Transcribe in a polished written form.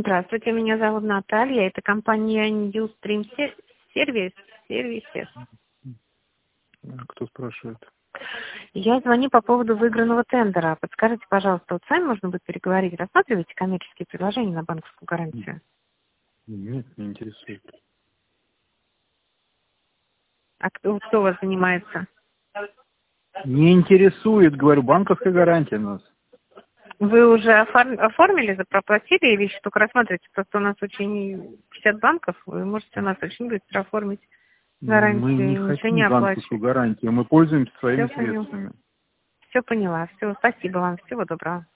Здравствуйте, меня зовут Наталья. Это компания New Stream Services. Кто спрашивает? Я звоню по поводу выигранного тендера. Подскажите, пожалуйста, вот с вами можно будет переговорить? Рассматриваете коммерческие предложения на банковскую гарантию? Нет, не интересует. А кто у вас занимается? Не интересует, говорю, банковская гарантия нас. Вы уже оформили, проплатили или еще только рассматриваете? Просто у нас очень 50 банков, вы можете у нас очень быстро оформить гарантию, Мы не ничего хотим не банковскую оплачивать. гарантию, мы пользуемся своими Все поняла. средствами. Все поняла. Все, спасибо вам. Всего доброго.